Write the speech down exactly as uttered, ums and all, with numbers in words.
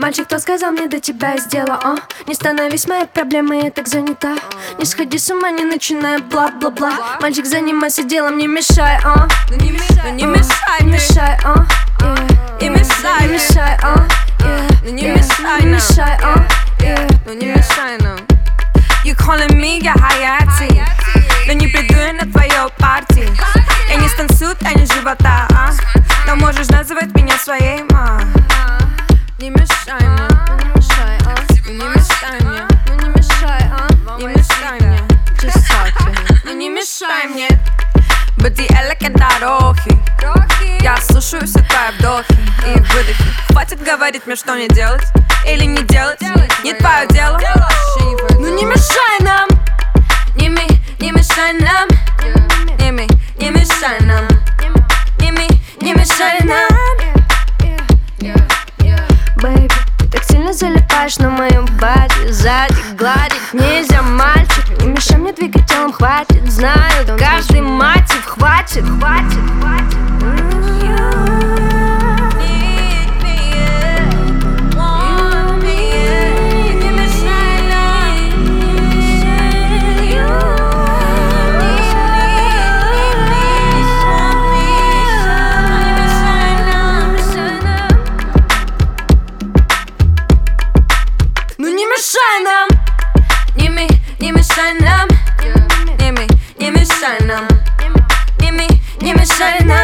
Мальчик, кто сказал мне до тебя из дела, а? Не становись моей проблемой, я так занята. Не сходи с ума, не начинай бла-бла-бла. Мальчик, занимайся делом, не мешай, а? Ну не мешай, не мешай, не мешай, а? Не мешай, не мешай, а? Ну не мешай нам, мешай, а? ну не мешай нам. You calling me, я Hayati, но не приду я на твое парти. Я не станцую танец живота, а? Но можешь называть меня своей, ма. Не мешай мне, Ну не мешай, а? ну не мешай мне, Ну не мешай, а? не мешай мне, Just talking. ну не мешай мне. Быть электрик дороги, я слушаю все твои вдохи и выдохи. Хватит говорить мне, что не делать или не делать, не твое дело. Ну не мешай нам, не ми, не мешай нам, не ми, не мешай нам, не ми, не мешай нам. Бэйби, ты так сильно залипаешь на моем баде. Сзади гладить нельзя, мальчик. Не мешай мне двигать телом, хватит. Знаю, каждый мотив хватит, хватит, хватит. Ну не мешай нам, не ми, не мешай нам, не ми, не мешай нам, не ми, не мешай нам.